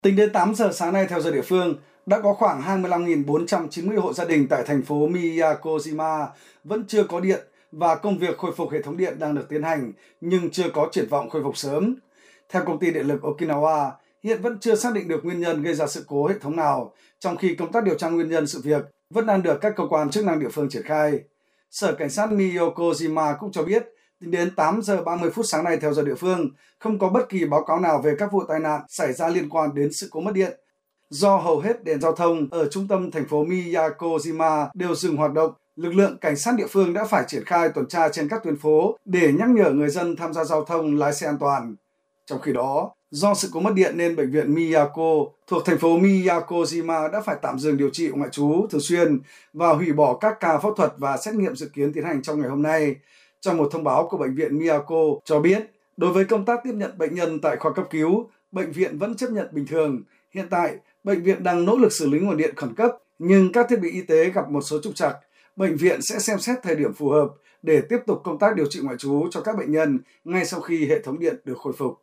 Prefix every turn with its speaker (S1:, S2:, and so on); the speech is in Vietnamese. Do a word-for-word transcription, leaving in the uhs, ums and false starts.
S1: Tính đến tám giờ sáng nay theo giờ địa phương, đã có khoảng hai mươi lăm nghìn bốn trăm chín mươi hộ gia đình tại thành phố Miyakojima vẫn chưa có điện và công việc khôi phục hệ thống điện đang được tiến hành nhưng chưa có triển vọng khôi phục sớm. Theo công ty điện lực Okinawa, hiện vẫn chưa xác định được nguyên nhân gây ra sự cố hệ thống nào, trong khi công tác điều tra nguyên nhân sự việc vẫn đang được các cơ quan chức năng địa phương triển khai. Sở Cảnh sát Miyakojima cũng cho biết, tính đến tám giờ ba mươi phút sáng nay theo giờ địa phương, không có bất kỳ báo cáo nào về các vụ tai nạn xảy ra liên quan đến sự cố mất điện. Do hầu hết đèn giao thông ở trung tâm thành phố Miyakojima đều dừng hoạt động, lực lượng cảnh sát địa phương đã phải triển khai tuần tra trên các tuyến phố để nhắc nhở người dân tham gia giao thông lái xe an toàn. Trong khi đó, do sự cố mất điện nên bệnh viện Miyako thuộc thành phố Miyakojima đã phải tạm dừng điều trị ngoại trú thường xuyên và hủy bỏ các ca phẫu thuật và xét nghiệm dự kiến tiến hành trong ngày hôm nay. Trong một thông báo của bệnh viện Miyako cho biết, đối với công tác tiếp nhận bệnh nhân tại khoa cấp cứu, bệnh viện vẫn chấp nhận bình thường. Hiện tại, bệnh viện đang nỗ lực xử lý nguồn điện khẩn cấp, nhưng các thiết bị y tế gặp một số trục trặc. Bệnh viện sẽ xem xét thời điểm phù hợp để tiếp tục công tác điều trị ngoại trú cho các bệnh nhân ngay sau khi hệ thống điện được khôi phục.